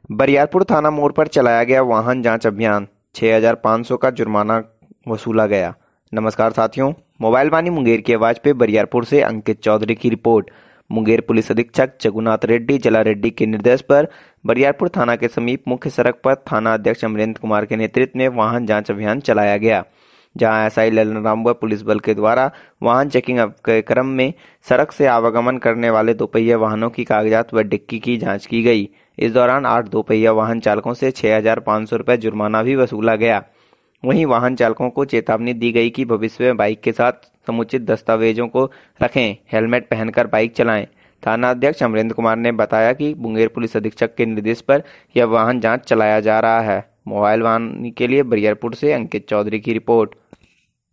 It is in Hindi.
बरियारपुर थाना मोड़ पर चलाया गया वाहन जांच अभियान। 6,500 का जुर्माना वसूला गया। नमस्कार साथियों, मोबाइल वाणी मुंगेर की आवाज पे बरियारपुर से अंकित चौधरी की रिपोर्ट। मुंगेर पुलिस अधीक्षक जगुनाथ रेड्डी जला रेड्डी के निर्देश पर बरियारपुर थाना के समीप मुख्य सड़क पर थाना अध्यक्ष अमरेंद्र कुमार के नेतृत्व में वाहन जांच अभियान चलाया गया, जहां एसआई ललन राम व पुलिस बल के द्वारा वाहन चेकिंग के क्रम में सड़क से आवागमन करने वाले दोपहिया वाहनों की कागजात व डिक्की की जांच की गई। इस दौरान 8 दोपहिया वाहन चालकों से 6,500 रुपये जुर्माना भी वसूला गया। वहीं वाहन चालकों को चेतावनी दी गई कि भविष्य में बाइक के साथ समुचित दस्तावेजों को रखें, हेलमेट पहनकर बाइक चलाएं। थाना अध्यक्ष अमरेंद्र कुमार ने बताया कि मुंगेर पुलिस अधीक्षक के निर्देश पर यह वाहन जांच चलाया जा रहा है। मोबाइल वाहन के लिए बरियारपुर से अंकित चौधरी की रिपोर्ट।